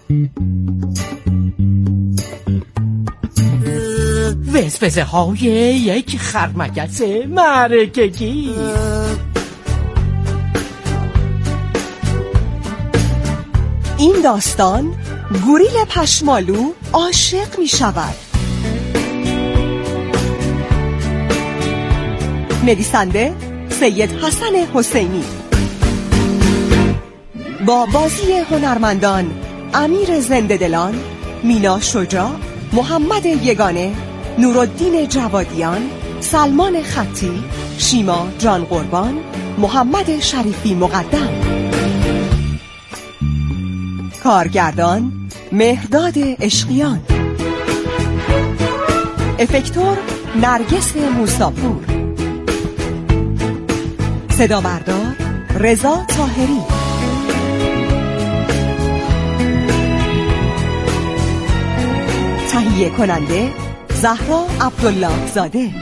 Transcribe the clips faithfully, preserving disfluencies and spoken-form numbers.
وزوزه های یک خرمگس مرگگی. این داستان گوریل پشمالو عاشق می شود. نویسنده سید حسن حسینی با بازی هنرمندان امیر زنده‌دلان، مینا شجاع، محمد یگانه، نورالدین جوادیان، سلمان خطی، شیما جان قربان، محمد شریفی مقدم. کارگردان مهرداد عشقیان. افکتور نرگس موساپور. صدا بردار رضا طاهری. تهیه کننده زهرا عبدالله زاده.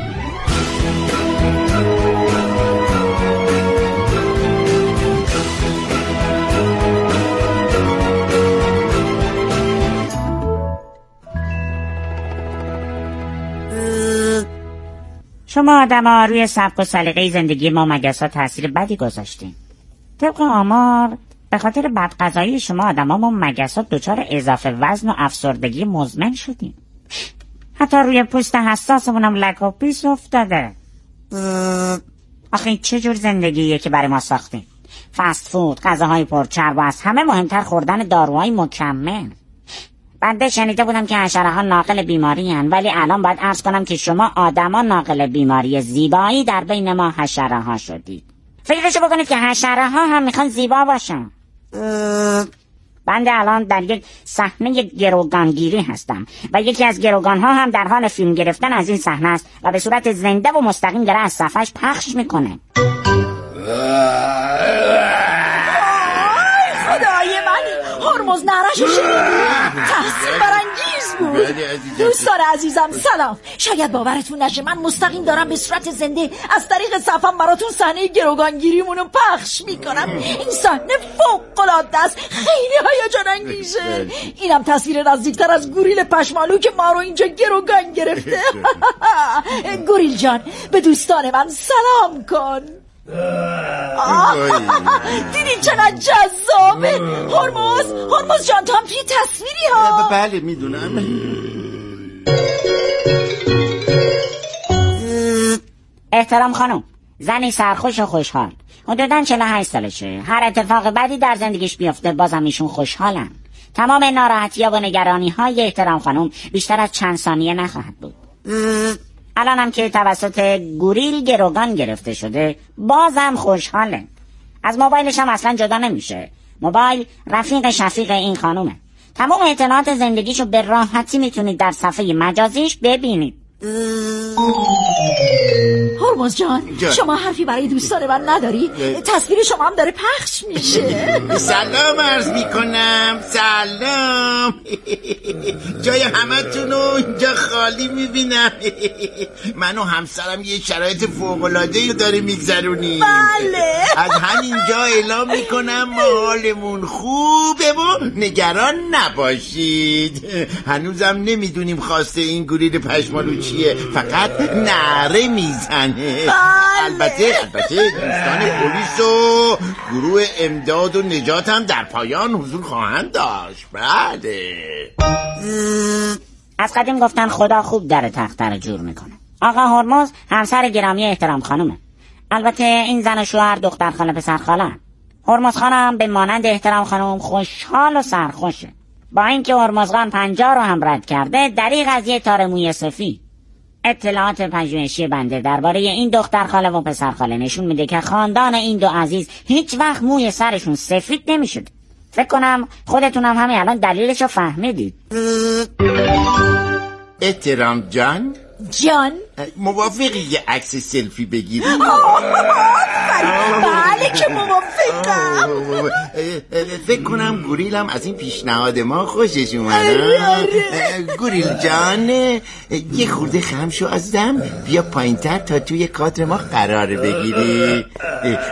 شما آدم‌ها روی سبک و سلیقه زندگی ما مگس‌ها تاثیر بدی گذاشتین. طبق آمار به خاطر بدغذایی شما آدم‌ها ما مگس‌ها دچار اضافه وزن و افسردگی مزمن شدیم. حتی روی پوست حساسمون هم لک و پیس افتاده. آخه این چه جور زندگیه که برای ما ساختیم؟ فست فود، غذاهای پرچرب و از همه مهمتر خوردن داروهای مکمل. بنده شنیده بودم که حشره‌ها ناقل بیماری هن، ولی الان باید عرض کنم که شما آدما ناقل بیماری زیبایی در بین ما حشره‌ها شدید. فکرشو بکنید که حشره‌ها هم میخوان زیبا باشن. بنده الان در یک صحنه گروگانگیری هستم و یکی از گروگان‌ها هم در حال فیلم گرفتن از این صحنه است و به صورت زنده و مستقیم داره از صفحش پخش میکنه. خدای من، هرمز نرشو شنیدی؟ تحسین برانگیز بود. دوستان عزیزم سلام. شاید باورتون نشه من مستقیم دارم به صورت زنده از طریق صفحم براتون صحنه گروگانگیریمونو پخش میکنم. این صحنه فوق‌العاده است، خیلی هیجان انگیزه. اینم تصویر نزدیکتر از گوریل پشمالو که ما رو اینجا گروگان گرفته. گوریل جان به دوستان من سلام کن. دیدی چقدر جذابه. هرمز هرمز جان تو هم توی تصویری ها. بله میدونم. احترام خانم، زنی سرخوش و خوشحال، حدوداً چهل و هشت سالشه. هر اتفاق بدی در زندگیش بیفته بازم ایشون خوشحالن. تمام ناراحتی‌ها و نگرانی‌های احترام خانم بیشتر از چند ثانیه نخواهد بود. الان هم که توسط گوریل گروگان گرفته شده بازم خوشحاله. از موبایلش هم اصلا جدا نمیشه. موبایل رفیق شفیق این خانومه. تمام اطلاعات زندگیشو به راحتی میتونید در صفحه مجازیش ببینید. هرمز جان شما حرفی برای دوستان من نداری؟ تصویر شما هم داره پخش میشه. سلام عرض میکنم. سلام. جای همه تونو اینجا خالی میبینم. من و همسرم یه شرایط فوق‌العاده‌ای داره میگذرونیم. بله. از همینجا اعلام میکنم ما حالمون خوبه و نگران نباشید. هنوزم نمیدونیم خواسته این گوریل پشمالو چیه، فقط نعره میزنه. بله. البته البته دوستان پلیس و گروه امداد و نجات هم در پایان حضور خواهند داشت. بله. از قدیم گفتن خدا خوب در تخت رو جور میکنه. آقا هرمز همسر گرامی احترام خانومه. البته این زن و شوهر دختر خاله پسر خاله. هرمز خانم به مانند احترام خانم خوشحال و سرخوشه. با اینکه هرمز خان پنجاه رو هم رد کرده دریغ از یه تار موی سفید. اطلاعات پژوهشی بنده درباره این دختر خاله و پسر خاله نشون میده که خاندان این دو عزیز هیچ وقت موی سرشون سفید نمیشد. فکر کنم خودتونم همین الان دلیلشو فهمیدید. احترام جان جان موافقی یه عکس سلفی بگیریم؟ بله که موافقم. فکر کنم گوریلم از این پیشنهاد ما خوشش اومده. گوریل جان یه خورده خم شو عزیزم، بیا پایین‌تر تا توی کادر ما قرار بگیری.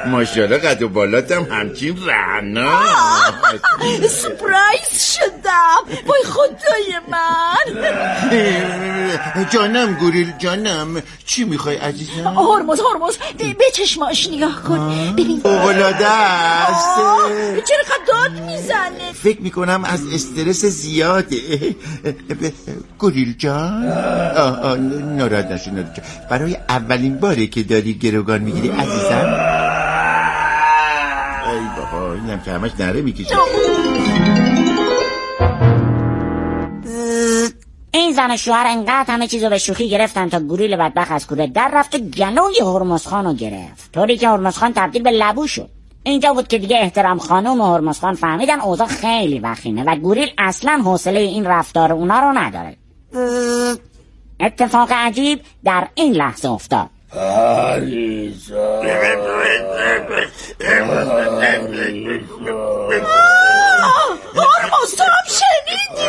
ماشاءالله قد و بالاتم همچین رعنا. سپرایز شدم. وای خدای من. جانم گوریل جانم، چی میخوای عزیزم؟ هرمز هرمز به چشماش نگاه کن ببین. اولاده است. چرا قد داد میزنه؟ فکر میکنم از استرس زیاده. گوریل جان آه آه ناراحت نشو ناراحت. برای اولین باره که داری گروگان میگیری عزیزم؟ ای بابا اینم که همش نره میکشه. این زن و شوهر انقدر همه چیزو به شوخی گرفتن تا گوریل بدبخت از کوره در رفت و گلوی هرمز خانو گرفت، طوری که هرمز خان تبدیل به لبو شد. اینجا بود که دیگه احترام خانم و هرمز خان فهمیدن اوضاع خیلی وخیمه و گوریل اصلا حوصله این رفتار اونا رو نداره. اتفاق عجیب در این لحظه افتاد. پریسا هرمز تو هم شنیدی؟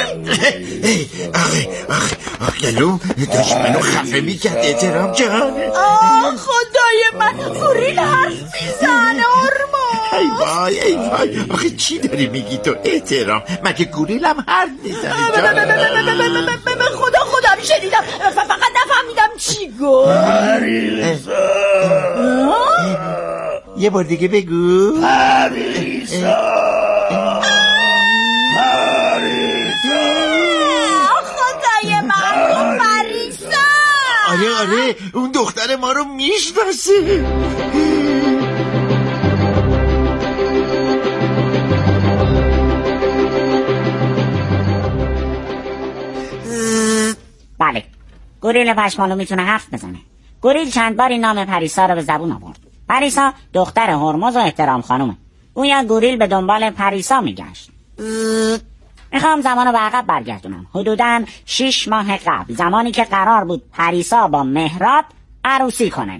آخه آخه آخه گلوم داشت منو خفه میکرد احترام جان. آه خدای من گوریل حرف میزنه هرمز. ای وای ای وای آخه چی داری میگی تو احترام؟ مگه گوریلم حرف میزنه جان؟ به خدا خودم شنیدم فقط نفهمیدم چی گفت. یه بار دیگه بگو. پریسا خدای من پریسا. آره آره اون دختر ما رو میشناسه. بله گوریل پشمالو میتونه حرف بزنه. گوریل چند باری نام پریسا رو به زبون آورد. پریسا دختر هرمز و احترام خانومه. گویا گوریل به دنبال پریسا میگشت. میخوام زمانو به عقب برگردونم، حدوداً شش ماه قبل، زمانی که قرار بود پریسا با مهراد عروسی کنه.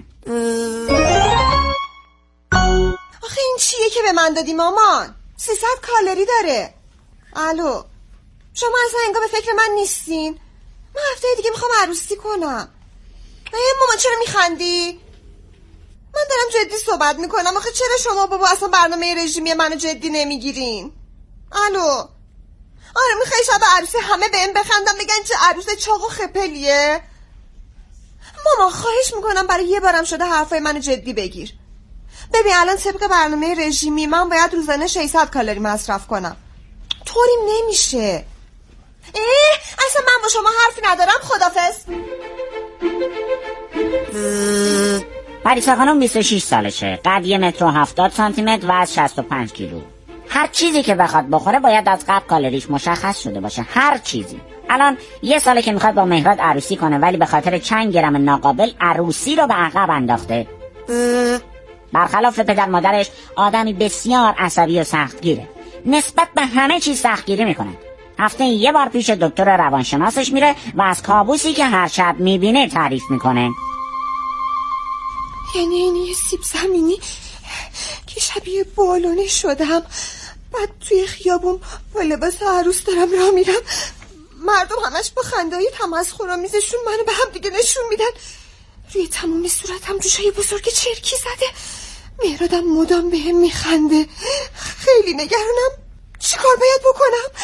آخه این چیه که به من دادی مامان؟ سیصد کالری داره. الو شما اصلا انگار به فکر من نیستین. من هفته دیگه میخوام عروسی کنم. ای مامان چرا میخندی؟ من دارم جدی صحبت میکنم. آخه چرا شما بابا اصلا برنامه رژیمی منو جدی نمیگیرین؟ الو آره میخوای شب عروسی همه بهم بخندم بگن چه عروس چاق و خپلیه؟ مامان خواهش میکنم برای یه بارم شده حرفای منو جدی بگیر. ببین الان طبق برنامه رژیمی من باید روزانه ششصد کالری مصرف کنم. طوریم نمیشه. اه اصلا من با شما حرفی ندارم. خدافظ. پریسا خانم بیست و شش سالشه، قد یه متر و هفتاد سانتی متر و از شصت و پنج کیلو. هر چیزی که بخواد بخوره باید از قبل کالریش مشخص شده باشه، هر چیزی. الان یه ساله که میخواد با مهراد عروسی کنه ولی به خاطر چند گرم ناقابل عروسی رو به عقب انداخته. برخلاف پدر مادرش آدمی بسیار عصبی و سختگیره، نسبت به همه چیز سختگیری میکنه. هفته یه بار پیش دکتر روانشناسش میره و از کابوسی که هر شب میبینه تعریف میکنه. یعنی این یه سیب زمینی که شبیه بالونه شدم، بعد توی خیابون با لباس عروس دارم راه میرم، مردم همش با خنده‌های تمسخرآمیزشون منو به هم دیگه نشون میدن، روی تمام صورتم جوشای بزرگ چرکی زده، مهرادم مدام بهم میخنده. خیلی نگرانم. چی کار باید بکنم؟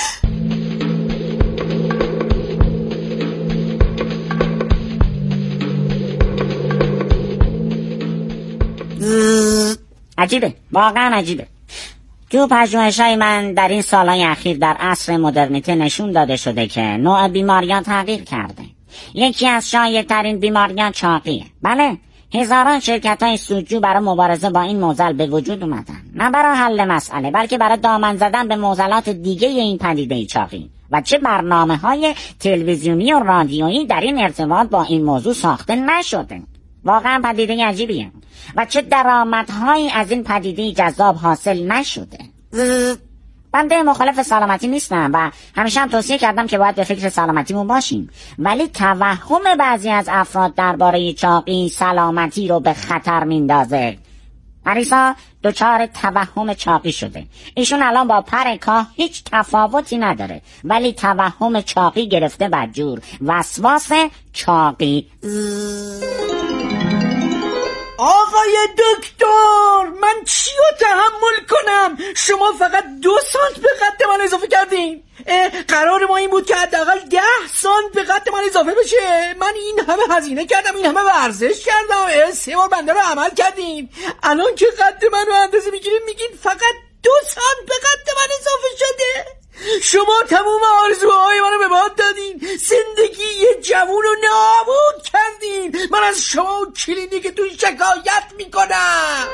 عجیبه، واقعا عجیبه. تو پژوهش‌های من در این سالهای اخیر در عصر مدرنیته نشون داده شده که نوع بیماریان تغییر کرده. یکی از شایع‌ترین بیماریان چاقیه. بله، هزاران شرکت‌های سودجو برای مبارزه با این معضل به وجود اومدن، نه برای حل مسئله بلکه برای دامن زدن به معضلات دیگه این پدیده چاقی. و چه برنامه‌های تلویزیونی و رادیویی در این ارتباط با این موضوع ساخته نشده. واقعا پدیده عجیبیه و چه درآمدهایی از این پدیده جذاب حاصل نشده. بنده مخالف سلامتی نیستم و همیشه هم توصیه کردم که باید به فکر سلامتیمون باشیم، ولی توهم بعضی از افراد درباره چاقی سلامتی رو به خطر میندازه. پریسا دچار توهم چاقی شده. ایشون الان با پر کاه هیچ تفاوتی نداره، ولی توهم چاقی گرفته بدجور، وسواس چاقی. آقای دکتر، من چی رو تحمل کنم؟ شما فقط دو سانت به قد من اضافه کردین. قرار ما این بود که حداقل ده سانت به قد من اضافه بشه. من این همه هزینه کردم، این همه ورزش کردم، سه بار بنده رو عمل کردیم. الان که قد من رو اندازه میگیریم میگین فقط دو سانت به قد من اضافه شده. شما تموم آرزوهای منو به باد دادین، زندگی یه جوون رو نابود کردین. من از شما و کلینیکتون شکایت میکنم.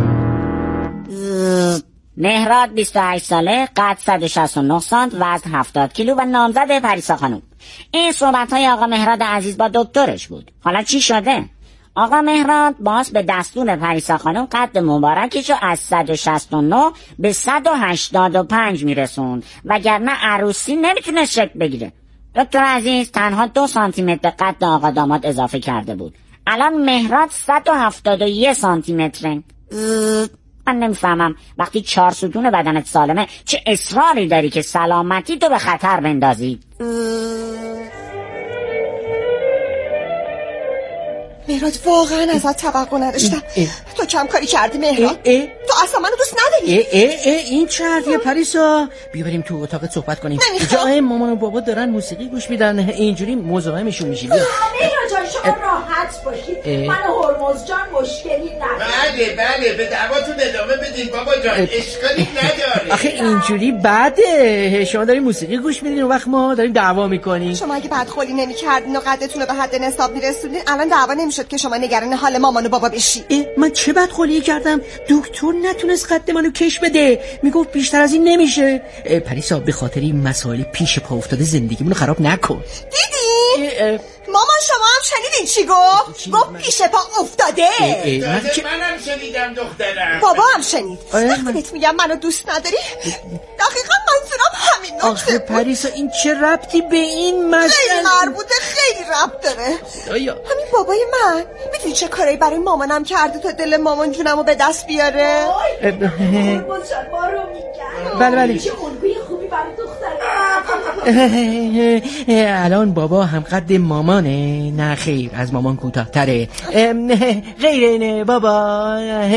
مهراد بیست و هشت ساله، قد صد و شصت و نه سانت، وزن هفتاد کیلو و نامزد پریسا خانم. این صحبت‌های آقا مهراد عزیز با دکترش بود. حالا چی شده؟ آقا مهراد باز به دستور پریسا خانم قد مبارکشو از صد و شصت و نه به صد و هشتاد و پنج میرسون، وگرنه عروسی نمیتونه شکل بگیره. دکتر عزیز تنها دو سانتی متر به قد آقا داماد اضافه کرده بود. الان مهراد صد و هفتاد و یک سانتی متره. من نمیفهمم وقتی چهار ستون بدنت سالمه چه اصراری داری که سلامتی تو به خطر بندازی؟ مهراد واقعا ازت توقع نداشتم. تو کم کاری کردی مهراد. تو اصلا منو دوست نداری. اه اه اه این چه حرفیه پریسا؟ بیا بریم تو اتاق صحبت کنیم. جای مامان و بابا دارن موسیقی گوش میدن، اینجوری مزاحمشون میشی. بیا مهراد جان شما راحت باشید، من و هرمز جان مشکلی نداره. بله بله به دعواتون ادامه بدین بابا جان، اشکالی نداره. آخه اینجوری بده، شما دارین موسیقی گوش میدین و وقت ما داریم دعوا میکنیم. شما اگه بدخولی نمیکردین و قدتون رو به حد نصاب میرسوندین الان دعوا نمیشد که شما نگران حال مامان و بابا بشی. من چه بدخولی کردم؟ دکتر نتونست قد منو کش بده، میگفت بیشتر از این نمیشه. پریسا به خاطر این مسائل پیش پا افتاده زندگیمونو خراب نکن. دیدی؟ مامان شما هم شنیدین چی گفت؟ گفت پیش پا افتاده. من چه... منم شنیدم دخترم. بابا هم شنید. وقتی بهت میگم منو دوست نداری دقیقا منظورم همین نکته. آخه پریسا این چه ربطی به این مسئله؟ خیلی مربوطه، خیلی ربط داره. آیا همین بابای من میدونی چه کاری برای مامانم کرده تا دل مامان جونمو به دست بیاره؟ بله بله. چه الگوی خوبی برای دختره. الان بابا هم قد مامانه؟ نه خیر، از مامان کوتاه‌تره. غیر اینه بابا.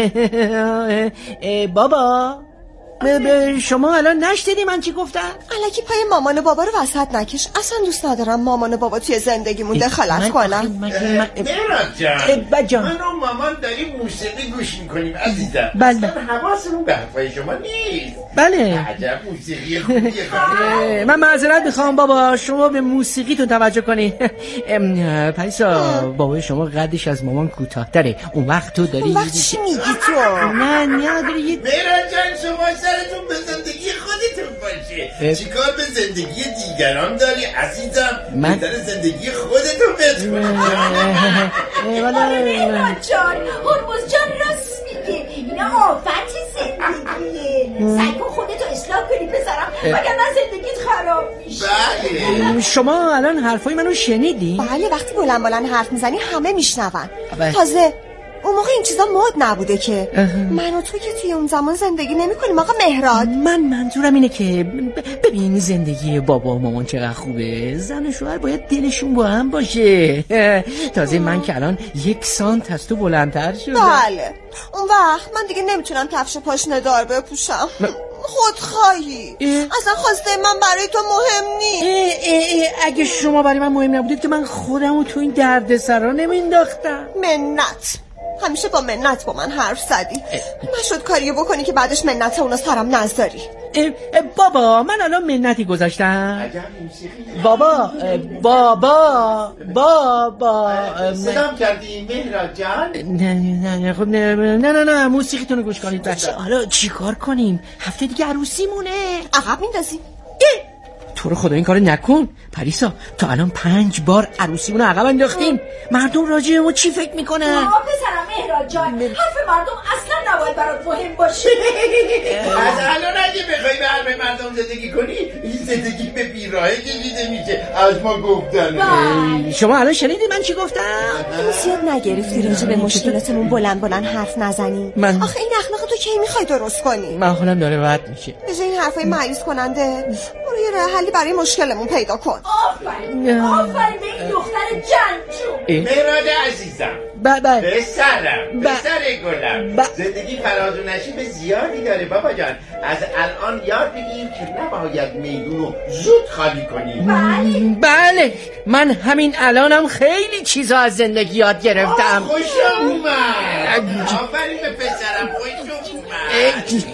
بابا شما الان نشنیدی من چی گفتم؟ الکی پای مامان و بابا رو وسط نکش. اصلا دوست ندارم مامان و بابا توی زندگیمون دخالت کنم. مهراد جان من و مامان داریم موسیقی گوش میکنیم عزیزم. بله حواسمون به حرفای شما نیست. بله عجب موسیقی خوبیه. من معذرت میخوام بابا، شما به موسیقی تو توجه کنی. پریسا بابای شما قدش از مامان کوتاه‌تره، اون وقت تو داری اون وقت چی میگی تو؟ نه نه داری. مهراد جان شما سرتون به زندگی خودتون باشه، چیکار به زندگی دیگران داری عزیزم؟ من در زندگی خودتون بتونی. مهراد جان هرمز جان راست میگه، اینا آفت زندگیه. سعی کن خودتو اصلاح کنی پسرم وگرنه زندگیت خراب میشه. بله شما الان حرفای منو شنیدی؟ بله وقتی بلند بلند حرف میزنی همه میشنون. تازه اون موقع این چیزا مد نبوده که من و تو که توی اون زمان زندگی نمی کنیم آقا مهراد. من منظورم اینه که ببین زندگی بابا و مامان چقدر خوبه، زن و شوهر باید دلشون با هم باشه. تازه من که الان یک سانت از تو بلندتر شدم. بله اون وقت من دیگه نمیتونم کفش پاشنه دار بپوشم. خودخواهی اصلا خواسته من برای تو مهم نیست. اه اه اه اگه شما برای من مهم نبودید که من خودم رو تو این دردسرا نمینداختم. منت همیشه با منت با من حرف زدی، نشد کاریو بکنی که بعدش منت اونا سرم نذاری. بابا من الان منتی گذاشتم. بابا بابا بابا سلام کردی مهراد جان؟ نه نه خب نه نه نه نه موسیقیتون رو گوش کنید بچه. حالا چی کار کنیم؟ هفته دیگه عروسیمونه. عقب میندازیم. تو رو خدا این کارو نکن پریسا، تا الان پنج بار عروسیمون رو عقب انداختیم. مردم راجع به ما چی فکر میکنن؟ ما پسرم مهراد جان حرف مردم اصلا نباید برات مهم باشه. از الان اگه بخوای به حرف مردم زندگی کنی این زندگی به بیراهه کشیده میشه از ما گفتن. شما الان شنیدی من چی گفتم؟ هنوز زیاد نگرفتی راجع به مشکلاتمون بلند بلند حرف نزنیم. من... آخه این اخلاق تو کی میخوای درست کنی؟ من خودم داره بد میشه. به جای این حرفای مایوس کننده برو یه راه حلی برای مشکلمون پیدا کن. آفرین آفرین به این دختر جنجو. مهراد عزیزم بله پسرم ب- پسر گلم ب- زندگی فراز و نشیب زیادی داره بابا جان. از الان یاد بگیر که نباید میدونو زود خالی کنیم. بله بله من همین الانم خیلی چیزا از زندگی یاد گرفتم. خوش اومد. آفرین به پسرم، خوش اومد.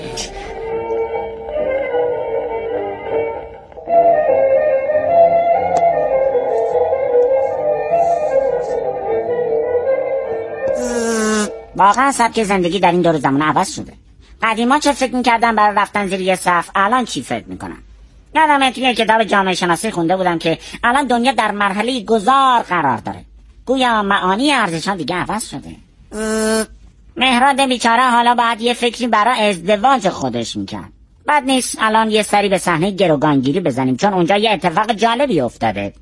واقعا سبک زندگی در این دور زمان عوض شده. قدیما چه فکر میکردن برای رفتن زیر یه صف، الان چی فکر میکنن؟ یادمه توی کتاب جامعه شناسی خونده بودم که الان دنیا در مرحله گذار قرار داره. گویا معانی ارزش‌ها دیگه عوض شده. مهراد بیچاره حالا باید یه فکری برای ازدواج خودش میکرد. بد نیست الان یه سری به صحنه گروگانگیری بزنیم، چون اونجا یه اتفاق جالبی افتاده.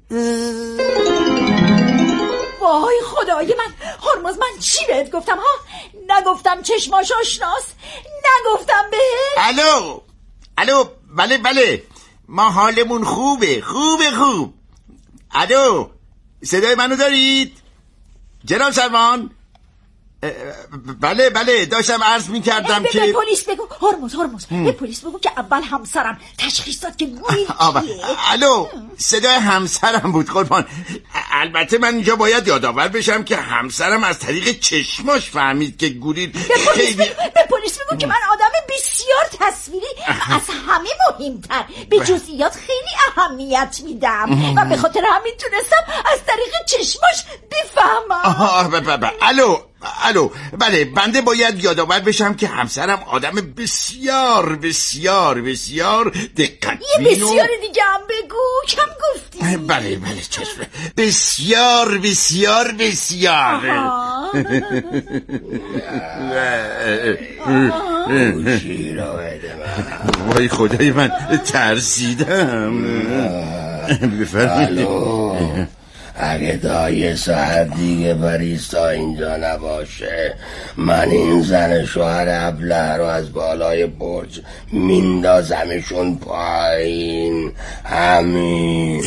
وای خدای من، هرمز من چی بهت گفتم ها؟ نگفتم چشماش آشناست، نگفتم بهت. الو الو بله بله ما حالمون خوبه خوبه خوب. الو صدای منو دارید جناب سروان؟ بله بله داشتم عرض می کردم که به پلیس بگو هرمز هرمز به پلیس بگو که اول همسرم تشخیص داد که گویی کیه. الو صدای همسرم بود قربان. البته من اینجا باید یادآور بشم که همسرم از طریق چشماش فهمید که گوریل خیلی. به پلیس بگو که من آدم بسیار تصویری و از همه مهمتر به جزئیات خیلی اهمیت میدم و به خاطر همین تونستم از طریق چشماش بفهمم. الو الو بله بنده باید یادآور بشم که همسرم آدم بسیار بسیار بسیار دقت یه بسیار دیگه هم بگو، کم گفتی. بله بله چشم بسیار بسیار بسیار. وای خدای من ترسیدم. بفرمایید. اگه تا یه ساعت دیگه پریسا اینجا نباشه من این زن شوهر ابله رو از بالای برج میندازمشون پایین. همین.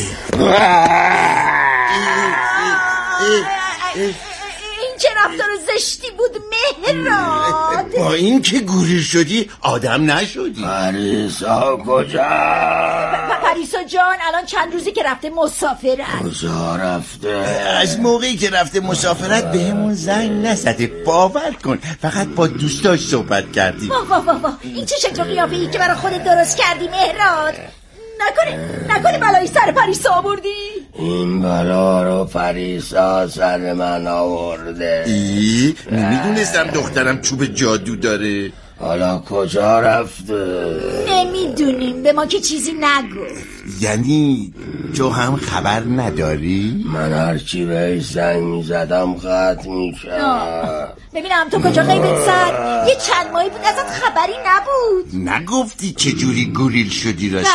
این چه رفتار زشتی بود مهراد. با این که گوریل شدی آدم نشدی. پریسا کجا؟ پریسا جان الان چند روزی که رفته مسافرت. کجا رفته؟ از موقعی که رفته مسافرت بهمون زنگ نزده. باور کن فقط با دوستاش صحبت کردیم. واه واه واه واه این چه شکل قیافه ای که برای خودت درست کردی مهراد؟ نکنه نکنه بلایی سر پریسا آوردی؟ این بلا رو پریسا سر من آورده. ای نمیدونستم دخترم چوب جادو داره. حالا کجا رفته؟ نمیدونیم، به ما که چیزی نگفت. یعنی تو هم خبر نداری؟ من هرچی بهش زنگ میزدم قطع میکرد. ببینم تو کجا غیبت سر؟ یه چند ماهی بود ازت خبری نبود. نگفتی چجوری گوریل شدی راستی؟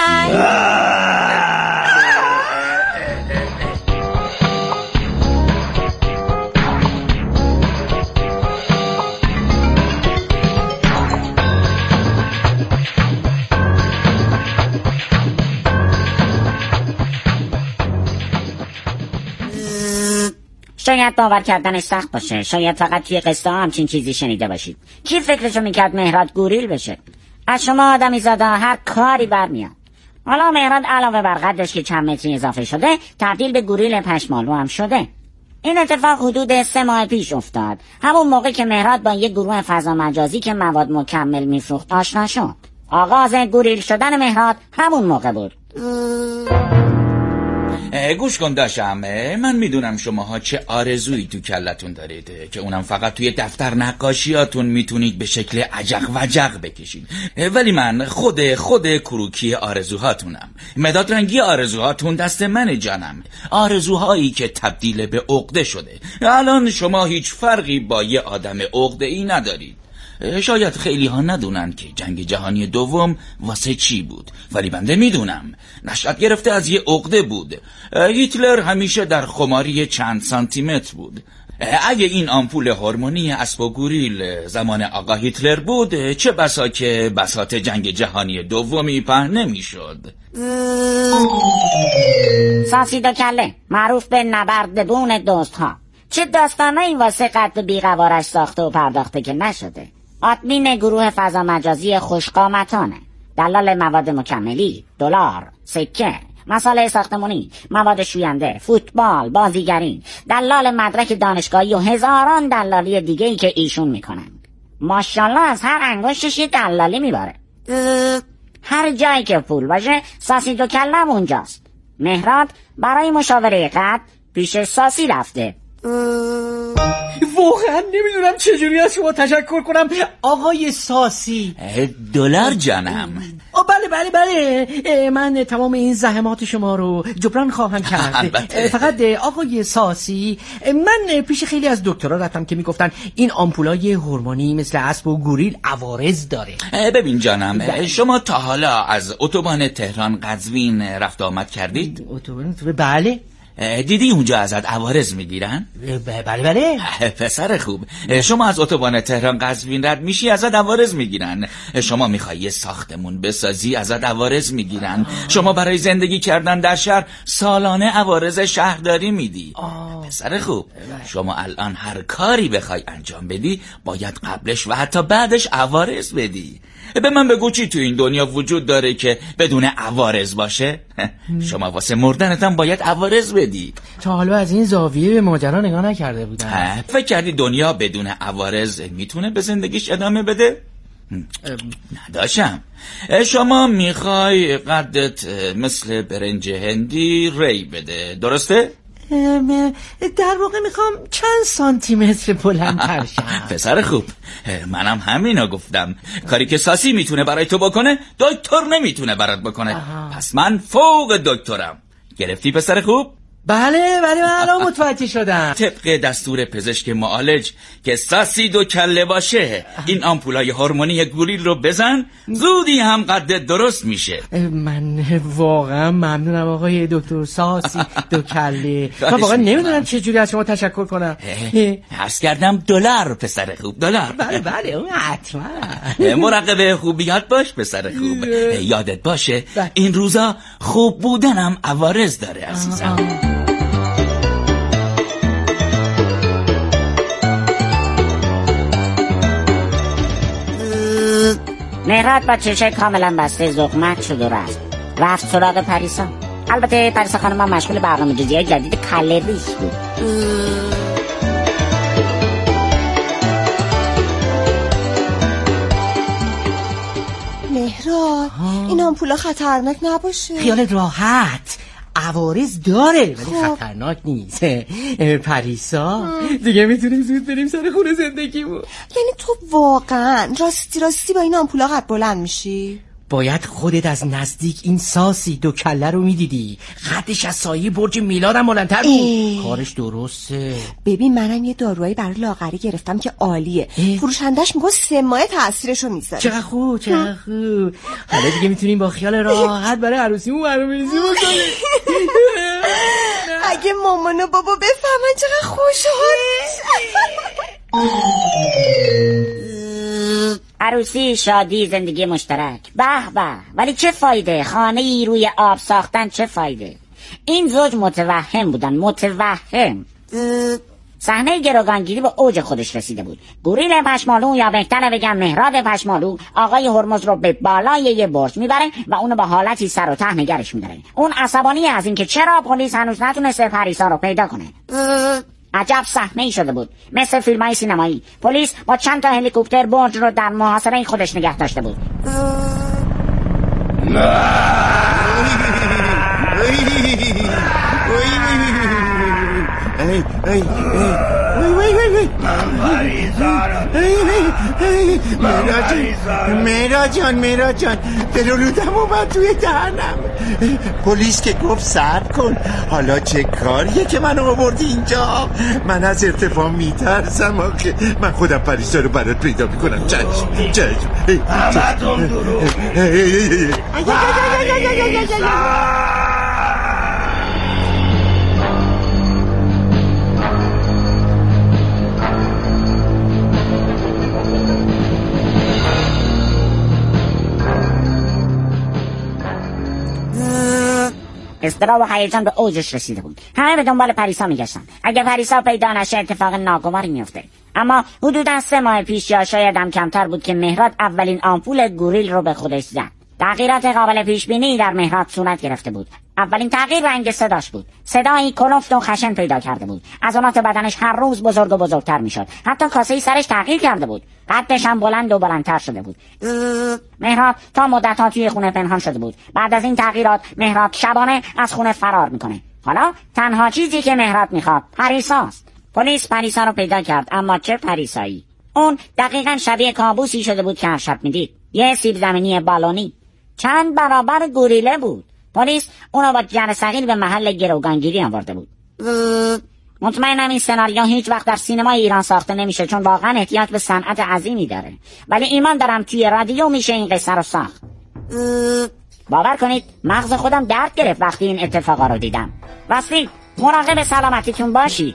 شاید باور کردنش سخت باشه، شاید فقط توی قصه ها همچین چیزی شنیده باشید. کی فکرشو میکرد مهراد گوریل بشه؟ از شما آدمی زاده هر کاری برمیاد. حالا مهراد علاوه بر قدش که چند متری اضافه شده تبدیل به گوریل پشمالو هم شده. این اتفاق حدود سه ماه پیش افتاد، همون موقع که مهراد با یک گروه فضا مجازی که مواد مکمل میفروخت آشنا شد. آغاز گوریل شدن مهراد همون موقع بود. گوش کن داشتم، من میدونم شماها چه آرزویی تو کلتون دارید که اونم فقط توی دفتر نقاشیاتون میتونید به شکل عجق وجق بکشید، ولی من خود خود کروکی آرزوهاتونم. مداد رنگی آرزوهاتون دست من جانم، آرزوهایی که تبدیل به عقده شده. الان شما هیچ فرقی با یه آدم عقده‌ای ندارید. شاید خیلی ها ندونن که جنگ جهانی دوم واسه چی بود، ولی بنده میدونم. نشأت گرفته از یه عقده بود. هیتلر همیشه در خماری چند سانتی متر بود. اگه این آمپول هورمونی اسب و گوریل زمان آقا هیتلر بود، چه بسا که بساط جنگ جهانی دومی پهن نمیشد. ساسید و کله معروف به نبرد بون دوست ها. چه داستانایی واسه قد بیقوارش ساخته و پرداخته که نشده. آدمین گروه فضا مجازی خوشقامتانه، دلال مواد مکملی، دلار، سکه، مساله ساختمانی، مواد شوینده، فوتبال، بازیگری، دلال مدرک دانشگاهی و هزاران دلالی دیگه‌ای که ایشون میکنن. ماشاءالله از هر انگشتش یه دلالی میباره. هر جایی که پول باشه ساسی دو کلم اونجاست. مهراد برای مشاوره قد پیش ساسی رفته. واقعا نمیدونم چجوری از شما تشکر کنم آقای ساسی. دلار جانم. آه بله بله بله، من تمام این زحمات شما رو جبران خواهم کرد. فقط آقای ساسی، من پیش خیلی از دکترها رفتم که میگفتن این آمپولای هورمونی مثل اسب و گوریل عوارض داره. ببین جانم، بله. شما تا حالا از اتوبان تهران قزوین رفت آمد کردید؟ اتوبان؟ بله. دیدی اونجا ازت عوارض میگیرن؟ بله بله. پسر خوب، شما از اتوبان تهران قزوین رد میشی ازت عوارض میگیرن. شما میخوای یه ساختمون بسازی ازت عوارض میگیرن. شما برای زندگی کردن در شهر سالانه عوارض شهرداری میدی. پسر خوب، شما الان هر کاری بخوای انجام بدی باید قبلش و حتی بعدش عوارض بدی. به من بگو چی تو این دنیا وجود داره که بدون عوارض باشه؟ شما واسه مردنتم باید عوارض بدی. تا حالا از این زاویه به ماجرا نگاه نکرده بودم. فکر کردی دنیا بدون عوارض میتونه به زندگیش ادامه بده؟ نداشم. شما میخوای قدت مثل برنج هندی ری بده، درسته؟ در واقع میخوام چند سانتی متر بلندتر شم. پسر خوب، منم همینو گفتم. کاری که ساسی میتونه برای تو بکنه دکتر نمیتونه برات بکنه. آها. پس من فوق دکترم. گرفتی پسر خوب؟ بله بله، من الان متوجه شدم. طبق دستور پزشک معالج که ساسی دو کله باشه این آمپولای هورمونی گوریل رو بزن، زودی هم قدت درست میشه. من واقعا ممنونم آقای دکتر ساسی دو کله. من واقعا نمیدونم چه جوری از شما تشکر کنم. عرض کردم دلار پسر خوب، دلار. بله بله، اون حتما. مراقب خوبیات باش پسر خوب. یادت باشه این روزا خوب بودنم عوارض داره عزیزم. مهراد با چشای کاملا بسته زغمت شد و رفت رفت سراغ پریسا. البته پریسا خانم هم مشغول برنامه ریزی جدید کله ریش بود. مهراد، این آمپولا خطرناک نباشه؟ خیالت راحت، عوارض داره ولی خطرناک نیست. پریسا، دیگه میتونیم زود بریم سر خونه زندگیمون. یعنی تو واقعا راستی راستی با این آمپولا قد بلند میشی؟ باید خودت از نزدیک این ساسی دو کله رو میدیدی. قدش از سایه برج میلادم بلندتر بود. کارش درسته. ببین منم یه دارویی برای لاغری گرفتم که عالیه. فروشندش میگه سه ماه تاثیرشو میذاره. چقدر خوب چقدر خوب. حالا دیگه میتونیم با خیال راحت برای عروسیمون برنامه‌ریزی بکنیم. اگه مامان و بابا بفهمن چقدر خوشحال میشن. عروسی، شادی، زندگی مشترک، به به. ولی چه فایده خانه ای روی آب ساختن؟ چه فایده؟ این زوج متوهم بودن، متوهم. صحنه گروگانگیری به اوج خودش رسیده بود. گوریل پشمالو، یا بهتره بگم مهراد پشمالو، آقای هرمز رو به بالای یه برج میبره و اونو با حالتی سر و ته نگرش میداره. اون عصبانی از اینکه چرا پلیس هنوز نتونسته پریسا رو پیدا کنه. عجب صحنه ای شده بود، مثل فیلم‌های سینمایی. پلیس با چند تا هلیکوپتر برج رو در محاصره خودش نگه داشته بود. مهراد جان، مهراد جان، درولودم اومد توی دهنم. پلیس که گفت صبر کن. حالا چه کاریه که منو آوردی اینجا؟ من از ارتفاع میترسم آخه. من خودم پریسا رو برات پیدا میکنم. چشم چشم. همتون درو اضطراب و هیجان به اوجش رسیده بود. همه به دنبال پریسا میگشتن. اگر پریسا پیدا نشه اتفاق ناگواری میفته. اما حدودا سه ماه پیش یا شاید هم کمتر بود که مهراد اولین آمپول گوریل رو به خودش زد. تغییرات قابل پیش بینی در مهراد صورت گرفته بود. اولین تغییر رنگ صداش بود. صدایی کلفت و خشن پیدا کرده بود. عضلات بدنش هر روز بزرگ و بزرگتر میشد. حتی کاسه سرش تغییر کرده بود. قدش هم بلند و بلندتر شده بود. مهراد تا مدت‌ها توی خونه پنهان شده بود. بعد از این تغییرات مهراد شبانه از خونه فرار میکنه. حالا تنها چیزی که مهراد میخواد پریساست. پلیس پریسا رو پیدا کرد، اما چه پریسایی؟ اون دقیقاً شبیه کابوسی شده بود که هر شب میدید. یه سیب زمینی بالونی چند برابر گوریله بود. پلیس اونو با جرثقیل به محل گروگانگیری آورده بود. مطمئنم این سناریو هیچ وقت در سینمای ایران ساخته نمیشه، چون واقعا احتیاج به صنعت عظیمی داره. ولی ایمان دارم توی رادیو میشه این قصه رو ساخت. باور کنید مغز خودم درد گرفت وقتی این اتفاقا رو دیدم. راستی مراقب سلامتیتون باشید.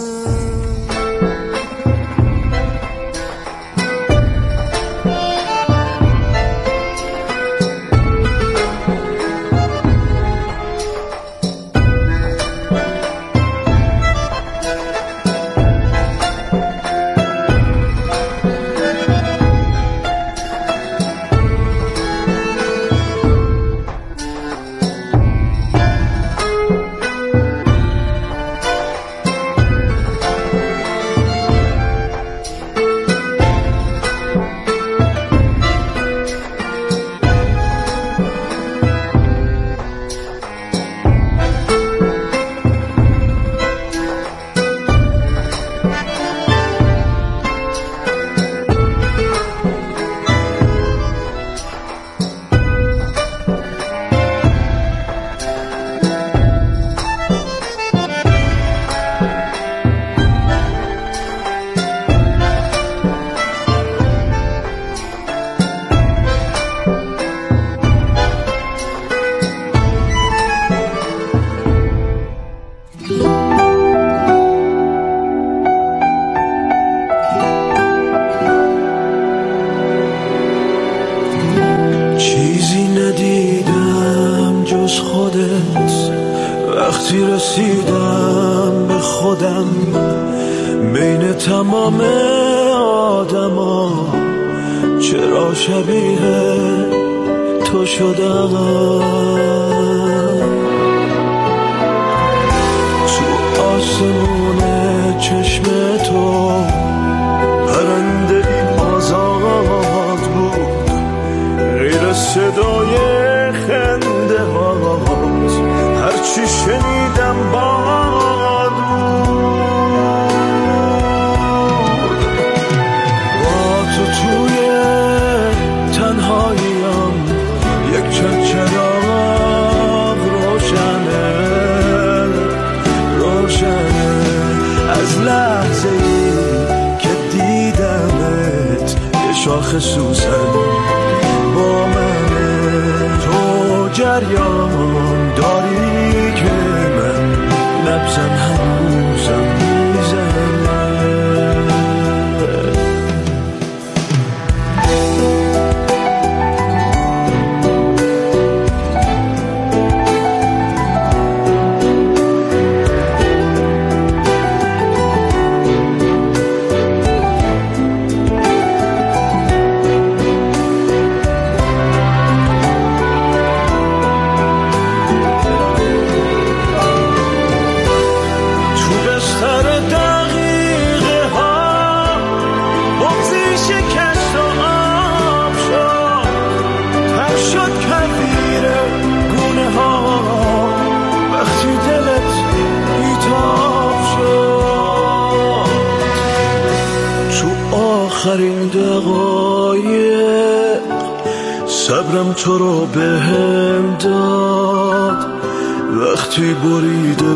رسیدم به خودم بین تمام آدما، چرا شبیه تو شدم؟ تو آسمون چشم تو پرنده ای آزاد بود، غیر صدای خنده هات هرچی شنیدم باد بود. با تو توی تنهاییم یک چراغ روشنه روشنه از لحظه ای که دیدمت یه شاخ سوسن با منه. تو جریان داری که من نبزم هنوزم میزنه. آخرین دقایق صبرم تو رو بهم داد، وقتی بریده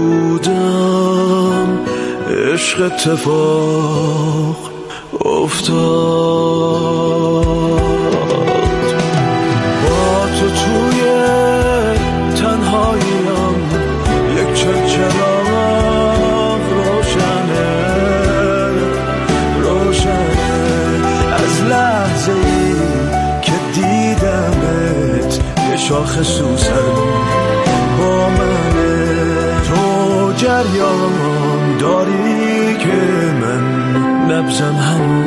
بودم عشق اتفاق افتاد. با تو توی تنهاییم یک چراغ روشنه از لحظه ای که دیدمت یه شاخ سوسن با فریاد داری که من نبزم همون